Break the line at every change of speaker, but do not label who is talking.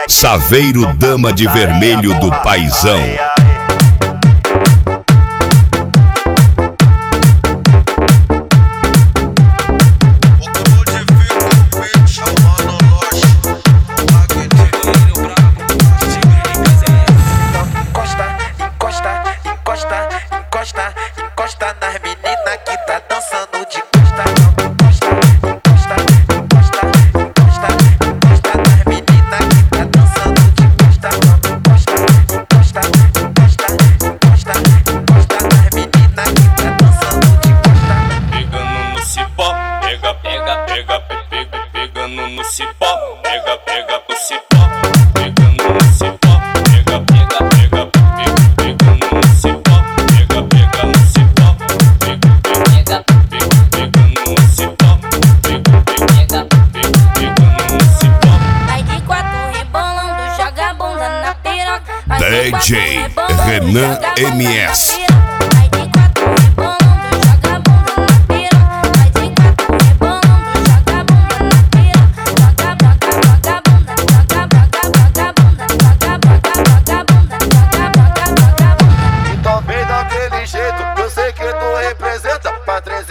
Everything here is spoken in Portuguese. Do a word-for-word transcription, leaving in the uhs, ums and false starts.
Saveiro Dama de Vermelho do Paizão.
Encosta nas meninas que tá dançando de costa. Encosta, encosta, encosta, encosta, encosta nas meninas que tá dançando de costa. Encosta, encosta, encosta, encosta, encosta nas meninas que tá dançando de costa.
Pegando no cipó, pega, pega, pega, pega, pegando no cipó, pega, pega no cipó, pegando no cipó, pega, pega, pega, pegando no cipó, pega, pega no cipó.
D J Renan M S.
Então vem daquele jeito, eu sei que tu representa. Pra trezentos